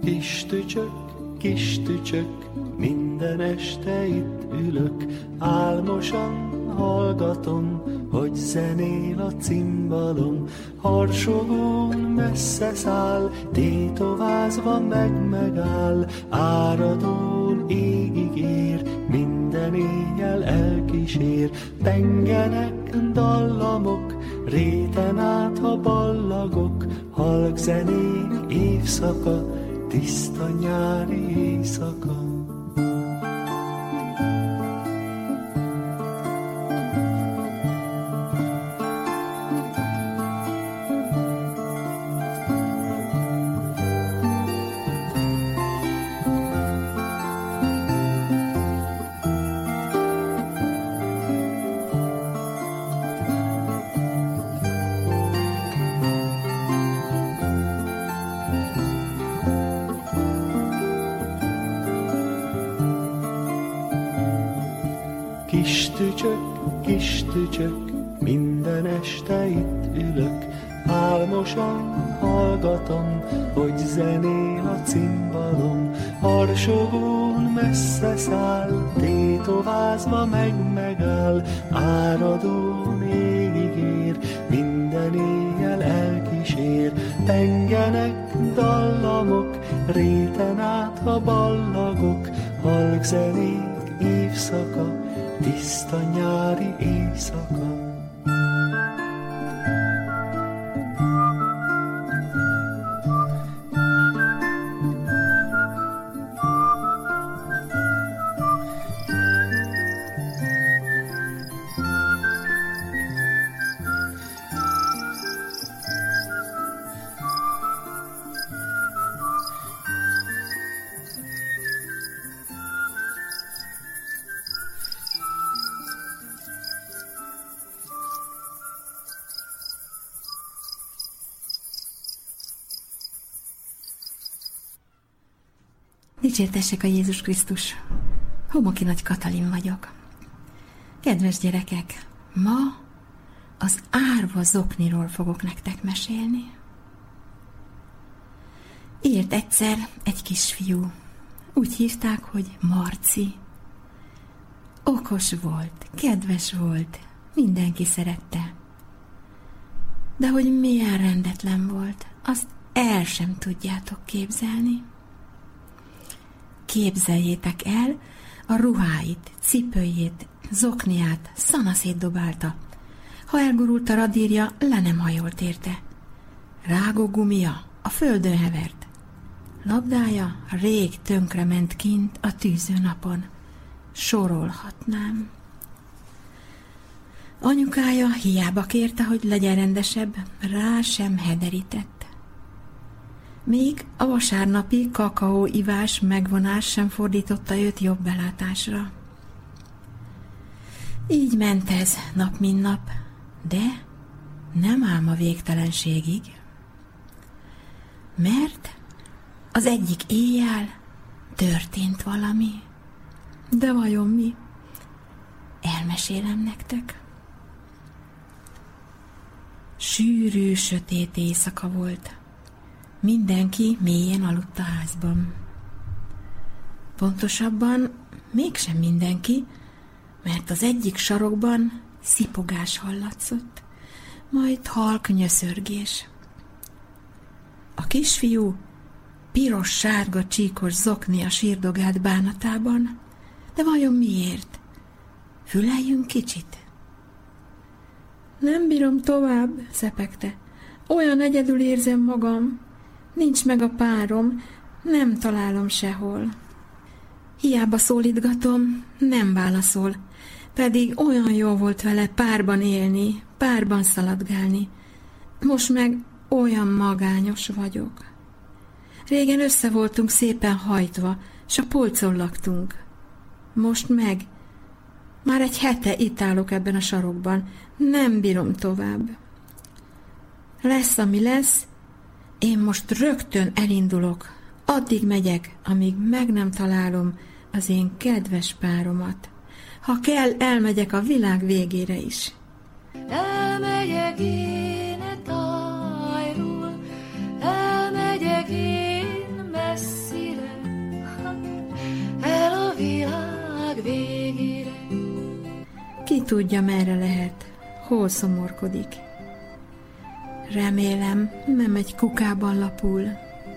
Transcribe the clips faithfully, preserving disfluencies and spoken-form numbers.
Kis tücsök, kis tücsök, minden este itt ülök, álmosan hallgatom, hogy zenél a cimbalom. Harsogón messze száll, tétovázva meg megáll, áradón égig ér, minden éjjel elkísér. Pengenek dallamok, réten át a ballagok, halk zenék évszaka, tiszta nyári éjszaka. Kis tücsök, kis tücsök, minden este itt ülök, álmosan hallgatom, hogy zenél a cimbalom. Harsogón messze száll, tétovázva meg megáll, áradón égig ér, minden éjjel elkísér. Pengenek dallamok, réten át a ballagok, halk zenék évszaka, tiszta nyári éjszaka. Dicsértessék a Jézus Krisztus! Homoki Nagy Katalin vagyok. Kedves gyerekek, ma az árva zokniról fogok nektek mesélni. Élt egyszer egy kisfiú. Úgy hívták, hogy Marci. Okos volt, kedves volt, mindenki szerette. De hogy milyen rendetlen volt, azt el sem tudjátok képzelni. Képzeljétek el, a ruháit, cipőjét, zokniát szanaszét dobálta. Ha elgurult a radírja, le nem hajolt érte. Rágógumia a földön hevert. Labdája rég tönkrement kint a tűző napon. Sorolhatnám. Anyukája hiába kérte, hogy legyen rendesebb, rá sem hederített. Még a vasárnapi kakaóivás megvonás sem fordította őt jobb belátásra. Így ment ez nap mint nap, de nem ám a végtelenségig. Mert az egyik éjjel történt valami. De vajon mi? Elmesélem nektek. Sűrű, sötét éjszaka volt. Mindenki mélyen aludt a házban. Pontosabban mégsem mindenki, mert az egyik sarokban szipogás hallatszott, majd halk nyöszörgés. A kisfiú piros-sárga csíkos zoknia sírdogált bánatában, de vajon miért? Füleljünk kicsit. Nem bírom tovább, szepegte. Olyan egyedül érzem magam. Nincs meg a párom, nem találom sehol. Hiába szólítgatom, nem válaszol, pedig olyan jó volt vele párban élni, párban szaladgálni. Most meg olyan magányos vagyok. Régen össze voltunk szépen hajtva, s a polcon laktunk. Most meg, már egy hete itt állok ebben a sarokban, nem bírom tovább. Lesz, ami lesz, én most rögtön elindulok, addig megyek, amíg meg nem találom az én kedves páromat. Ha kell, elmegyek a világ végére is. Elmegyek én e tájról, elmegyek én messze, Ki tudja, merre lehet, hol szomorkodik. Remélem, nem egy kukában lapul.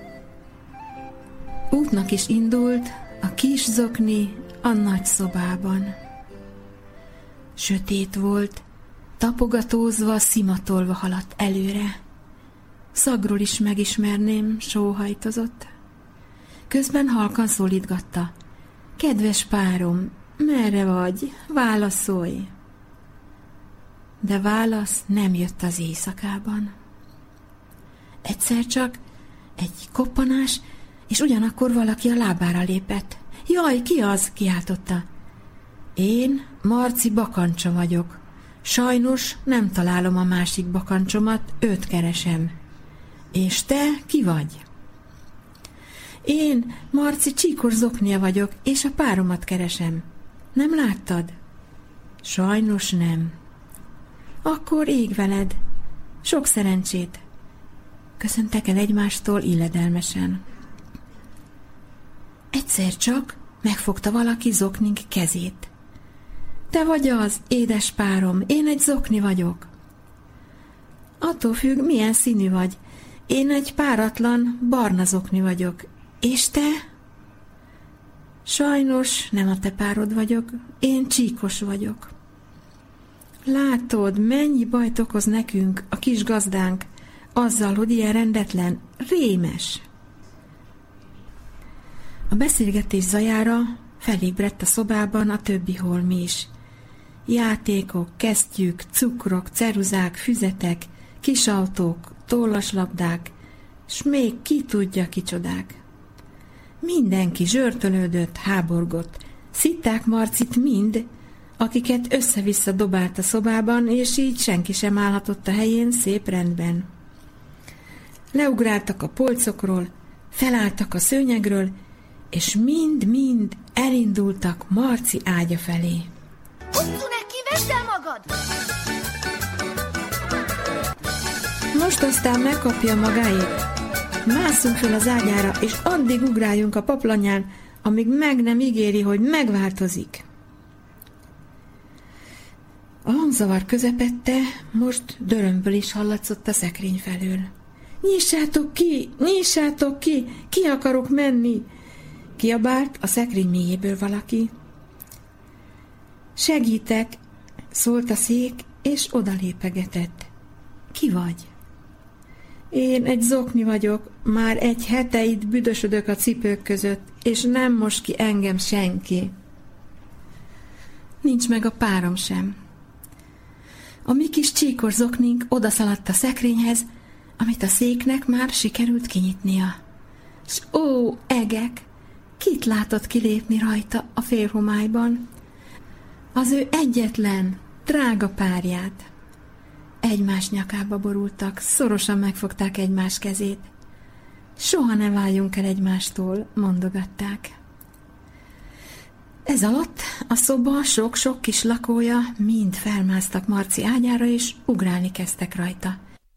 Útnak is indult a kis zokni a nagy szobában. Sötét volt, tapogatózva, szimatolva haladt előre. Szagról is megismerném, sóhajtozott. Közben halkan szólítgatta. Kedves párom, merre vagy? Válaszolj! De válasz nem jött az éjszakában. Egyszer csak egy koppanás, és ugyanakkor valaki a lábára lépett. Jaj, ki az? Kiáltotta. Én Marci bakancsa vagyok. Sajnos nem találom a másik bakancsomat, őt keresem. És te ki vagy? Én Marci csíkos zoknia vagyok, és a páromat keresem. Nem láttad? Sajnos nem. Akkor ég veled. Sok szerencsét. Köszöntek el egymástól illedelmesen. Egyszer csak megfogta valaki zoknink kezét. Te vagy az, édes párom, én egy zokni vagyok. Attól függ, milyen színű vagy. Én egy páratlan, barna zokni vagyok. És te? Sajnos nem a te párod vagyok, én csíkos vagyok. Látod, mennyi bajt okoz nekünk a kis gazdánk, azzal, hogy ilyen rendetlen, rémes. A beszélgetés zajára felébredt a szobában a többi holmi is. Játékok, kesztyűk, cukrok, ceruzák, füzetek, kisautók, tollaslabdák, s még ki tudja kicsodák. Mindenki zsörtölődött, háborgott. Szitták Marcit mind, akiket össze-vissza dobált a szobában, és így senki sem állhatott a helyén szép rendben. Leugráltak a polcokról, felálltak a szőnyegről, és mind-mind elindultak Marci ágya felé. Hosszú neki, vedd el magad! Most aztán megkapja magáét. Másszunk fel az ágyára, és addig ugráljunk a paplanyán, amíg meg nem ígéri, hogy megváltozik. A hangzavar közepette most dörömből is hallatszott a szekrény felől. Nyissátok ki, nyissátok ki, ki akarok menni! Kiabált a szekrény mélyéből valaki. Segítek, szólt a szék, és odalépegetett. Ki vagy? Én egy zokni vagyok, már egy hete itt büdösödök a cipők között, és nem most ki engem senki. Nincs meg a párom sem. A mi kis csíkos zoknink odaszaladt a szekrényhez, amit a széknek már sikerült kinyitnia. S ó, egek! Kit látott kilépni rajta a félhomályban? Az ő egyetlen, drága párját. Egymás nyakába borultak, szorosan megfogták egymás kezét. Soha ne váljunk el egymástól, mondogatták. Ez alatt a szoba sok-sok kis lakója mind felmásztak Marci ágyára, és ugrálni kezdtek rajta.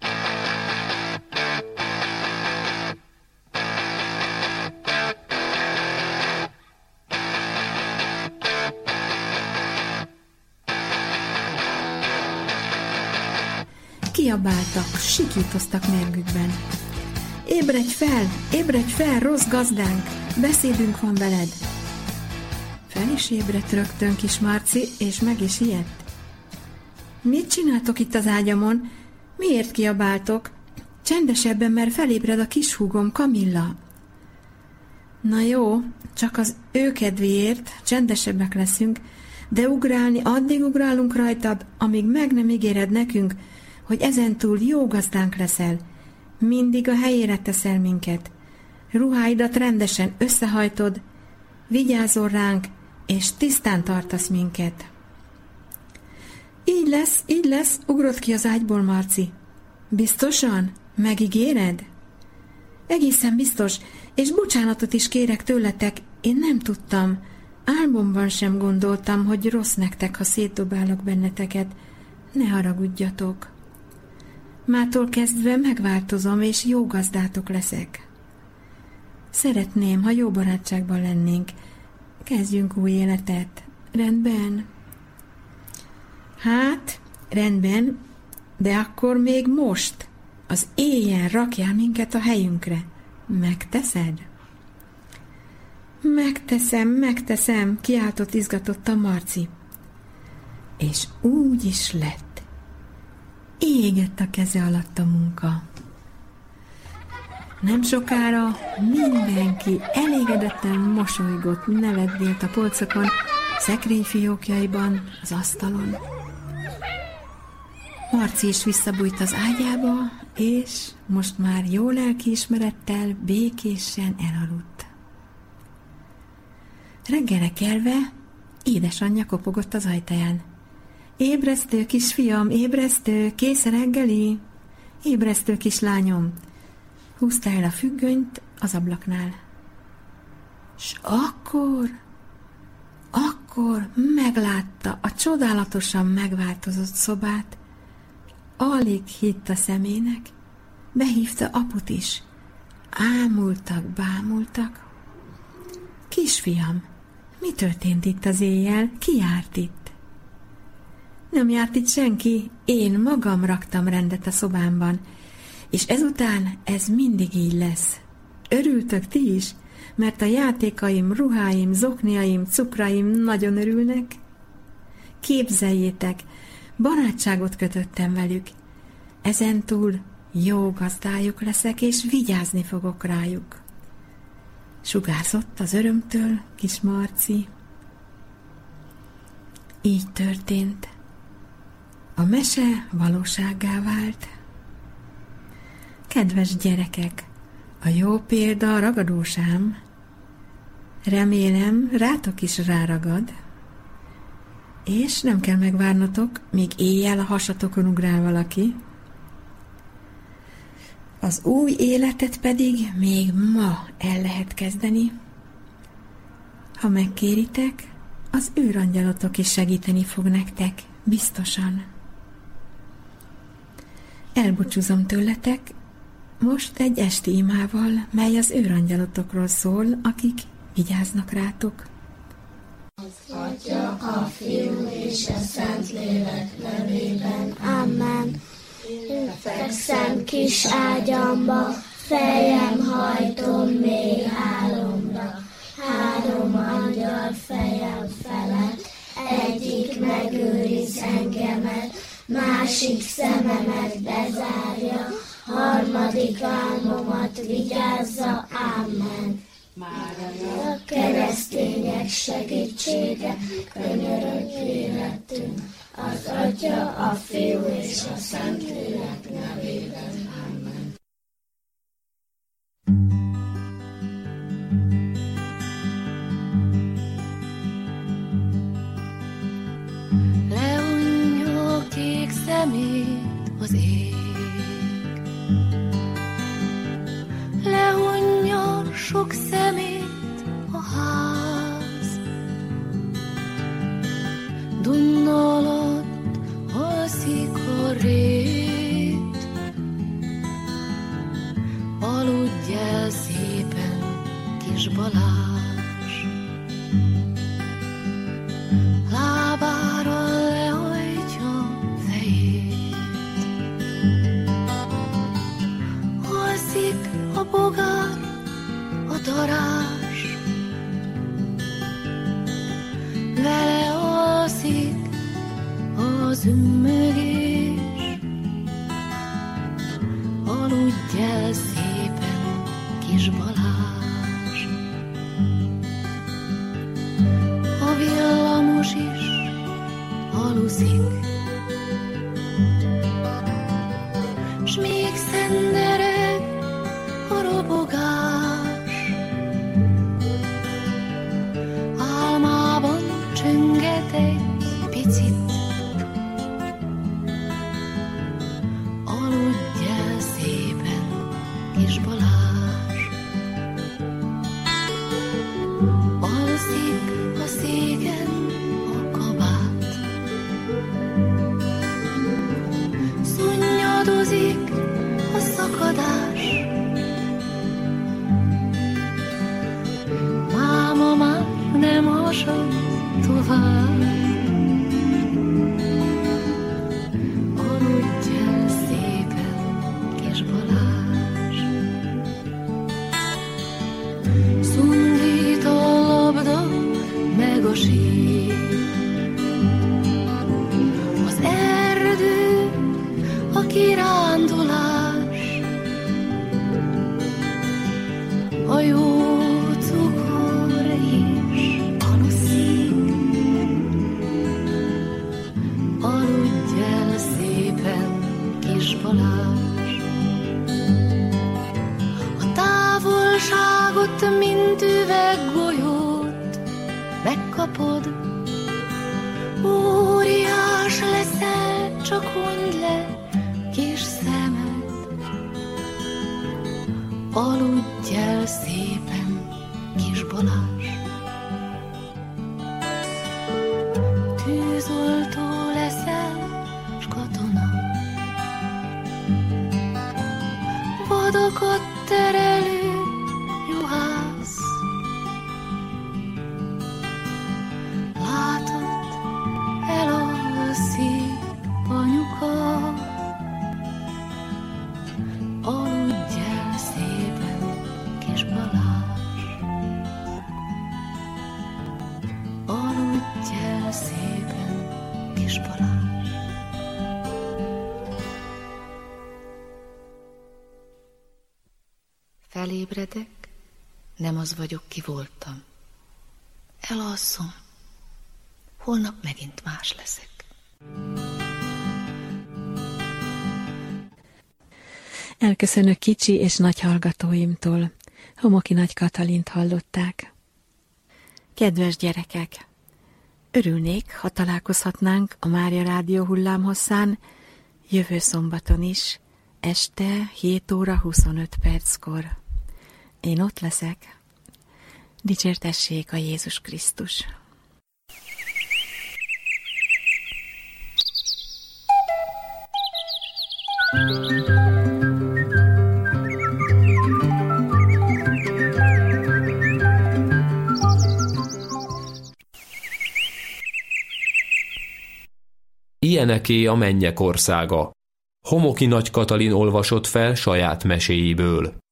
Kiabáltak, sikítoztak mérgükben. Ébredj fel, ébredj fel, rossz gazdánk, beszédünk van veled. Fel is ébredt rögtön kis Marci, és meg is ijedt. Mit csináltok itt az ágyamon? Miért kiabáltok? Csendesebben, mert felébred a kis húgom, Kamilla. Na jó, csak az ő kedvéért csendesebbek leszünk, de ugrálni addig ugrálunk rajtad, amíg meg nem ígéred nekünk, hogy ezentúl jó gazdánk leszel. Mindig a helyére teszel minket. Ruháidat rendesen összehajtod, vigyázol ránk, és tisztán tartasz minket. Így lesz, így lesz, ugrott ki az ágyból Marci. Biztosan? Megígéred? Egészen biztos, és bocsánatot is kérek tőletek, én nem tudtam. Álmomban sem gondoltam, hogy rossz nektek, ha szétdobálok benneteket. Ne haragudjatok. Mától kezdve megváltozom, és jó gazdátok leszek. Szeretném, ha jó barátságban lennénk. Kezdjünk új életet. Rendben? Hát, rendben, de akkor még most, az éjjel rakjál minket a helyünkre. Megteszed? Megteszem, megteszem, kiáltott izgatottan Marci. És úgy is lett. Égett a keze alatt a munka. Nem sokára mindenki elégedetten mosolygott, nevetgélt a polcokon, szekrényfiókjaiban, az asztalon. Marci is visszabújt az ágyába, és most már jó lelkiismerettel, békésen elaludt. Reggelre kelve édesanyja kopogott az ajtaján. Ébresztő, kisfiam, ébresztő, kész a reggeli? Ébresztő, kislányom! Húzta el a függönyt az ablaknál. S akkor, akkor meglátta a csodálatosan megváltozott szobát. Alig hitt a szemének, behívta aput is. Ámultak, bámultak. Kisfiam, mi történt itt az éjjel? Ki járt itt? Nem járt itt senki, én magam raktam rendet a szobámban, és ezután ez mindig így lesz. Örültök ti is, mert a játékaim, ruháim, zokniaim, cukraim nagyon örülnek? Képzeljétek, barátságot kötöttem velük. Ezentúl jó gazdájuk leszek, és vigyázni fogok rájuk. Sugárzott az örömtől kis Marci. Így történt. A mese valósággá vált. Kedves gyerekek, a jó példa a ragadósám. Remélem, rátok is ráragad. És nem kell megvárnotok, míg éjjel a hasatokon ugrál valaki. Az új életet pedig még ma el lehet kezdeni. Ha megkéritek, az őrangyalotok is segíteni fog nektek, biztosan. Elbúcsúzom tőletek, most egy esti imával, mely az őrangyalotokról szól, akik vigyáznak rátok. Az Atya, a Fiú és a Szentlélek nevében. Amen. Én fekszem kis ágyamba, fejem hajtom mély álomra. Három angyal fejem felett, egyik megőriz engemet, másik szememet bezárja, harmadik álmomat vigyázza. Amen. A keresztények segítsége, könyörög életünk, az Atya, a Fiú és a Szentlélek nevében. Amen. Lehunja kék szemét az ég, lehunja sok szemét a ház, Dunna alatt alszik a rét, aludj el szépen, kis Balázs, lábára lehajtja fejét, alszik a bogár, a darázs, vele alszik az ümmögés, aludj el szépen, kis Balázs. A villamos is aluszik, s még szendereg a robogás, álmában csönget egy picit, aludj el szépen, kis Balázs. Alszik a széken a kabát, szunnyadozik a szakadás, máma már nem hasad tovább, megkapod. Óriás leszel, csak hunyd le, kis szemed. Aludj el szépen, kis Balázs. Tűzoltó leszel, s katona. Vadakat terelő juhász. Látod, elalszik anyuka. Aludj el szépen, kis Balázs. Aludj el szépen, kis Balázs. Felébredek, nem az vagyok, ki voltam. Elalszom, holnap megint más leszek. Elköszönök kicsi és nagy hallgatóimtól. Homoki Nagy Katalint hallották. Kedves gyerekek! Örülnék, ha találkozhatnánk a Mária Rádió hullámhosszán jövő szombaton is, este hét óra huszonöt perckor. Én ott leszek. Dicsértessék a Jézus Krisztus! Ilyeneké a mennyek országa. Homoki Nagy Katalin olvasott fel saját meséiből.